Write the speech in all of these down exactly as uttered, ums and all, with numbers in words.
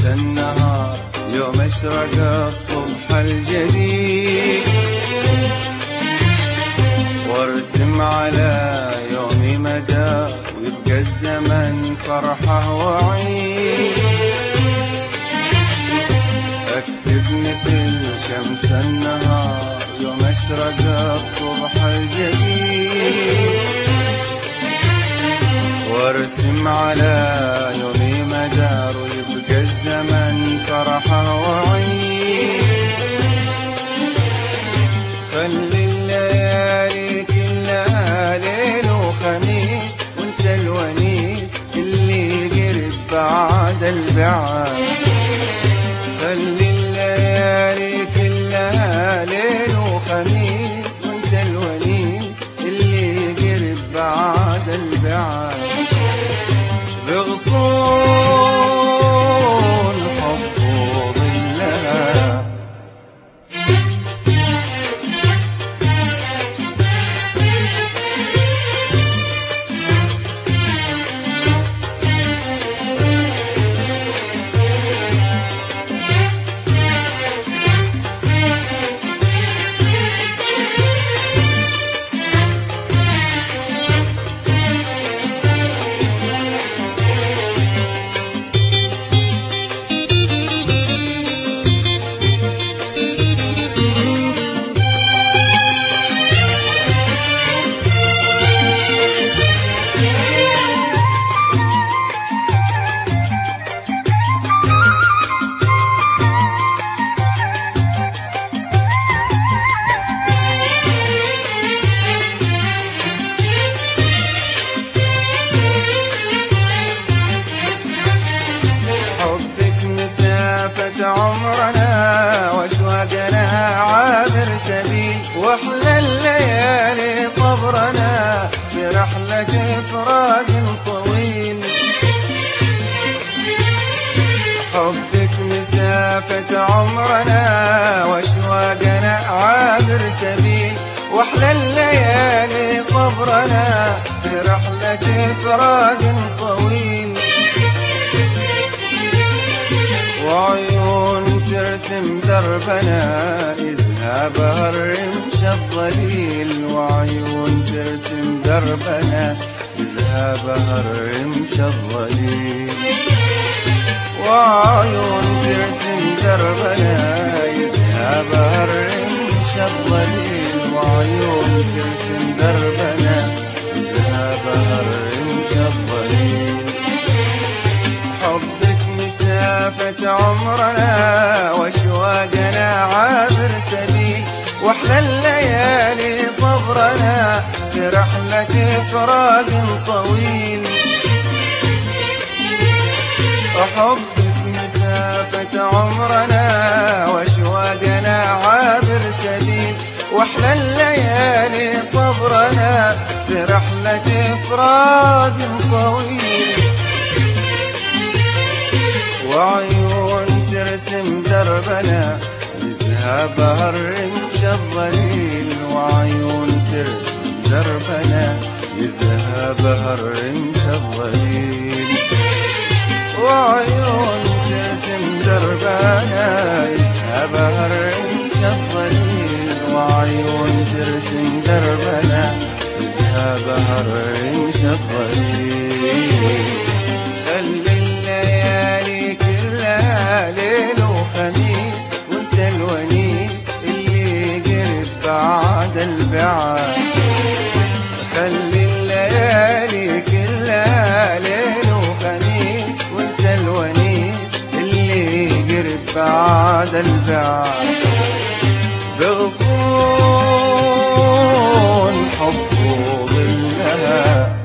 شمس النهار يوم اشرق الصبح الجديد، وارسم على يومي مدى ويبقى الزمن فرحة وعيد. اكتب مثل شمس النهار يوم اشرق الصبح الجديد، وارسم على يومي مدار ويبقى الزمن فرحة وعيد. خلي الليالي كلها ليل وخميس، وانت الونيس اللي قرب بعد البعاد. خلي الليالي كلها ليل وخميس، وانت الونيس اللي قرب بعد البعاد. بغصون حب وظلها عمرنا واشواقنا عابر سبيل، واحلى الليالي صبرنا في رحلة فراق طويل. حبك مسافة عمرنا واشواقنا عابر سبيل، واحلى الليالي صبرنا في رحلة فراق طويل. وعيون ترسم دربنا يذهبها الرمش الضليل، وعيون ترسم دربنا يذهبها الرمش الضليل. وعيون ترسم دربنا يذهبها الرمش الضليل، وعيون ترسم دربنا يذهبها الرمش الضليل. حبك مسافة عمرنا واشواقنا عابر سبيل، واحلى الليالي صبرنا في رحلة فراق طويل. حبك مسافة عمرنا واشواقنا عابر سبيل، واحلى الليالي صبرنا في رحلة فراق طويل. وعيون ترسم دربنا يذهبها الرمش الضليل، وعيون ترسم دربنا يذهبها الرمش الضليل. وعيون ترسم دربنا يذهبها الرمش الضليل، وعيون ترسم دربنا يذهبها الرمش الضليل. خلي الليالي كلها ليل وخميس، وانت الونيس اللي قرب بعد البعاد. خلي الليالي كلها ليل وخميس، وانت الونيس اللي قرب بعد البعاد. بغصون حب وظلها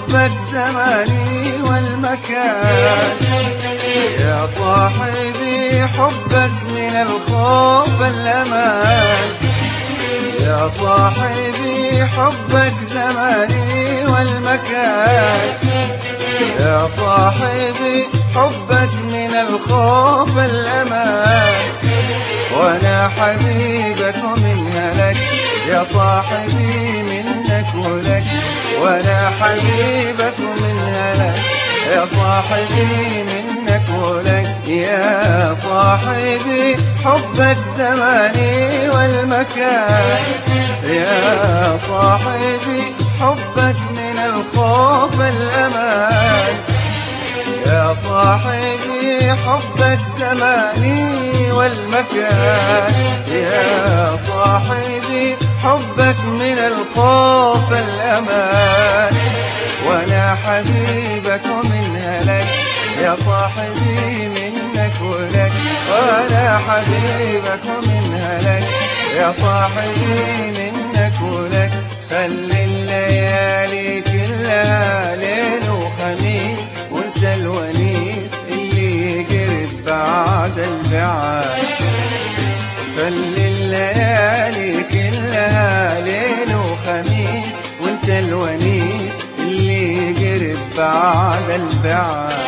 حبك زماني والمكان. يا صاحبي حبك من الخوف الأمان. يا صاحبي حبك زماني والمكان. يا صاحبي حبك من الخوف الأمان. وانا حبيبك ومنها لك يا صاحبي، منك ولك. وانا حبيبك ومنها لك يا صاحبي، منك ولك. يا صاحبي حبك زماني والمكان. يا صاحبي حبك من الخوف الأمان. يا صاحبي حبك زماني والمكان. يا صاحبي حبك من الخوف الأمان. وانا حبيبك ومنها لك يا صاحبي، منك ولك. وانا حبيبك ومنها لك يا صاحبي، منك ولك. خلي الليالي كلها ليل وخميس، وانت الونيس اللي يقرب بعد البعاد. خلي الليالي كلها ليل وخميس، وانت الونيس اللي يقرب بعد البعاد.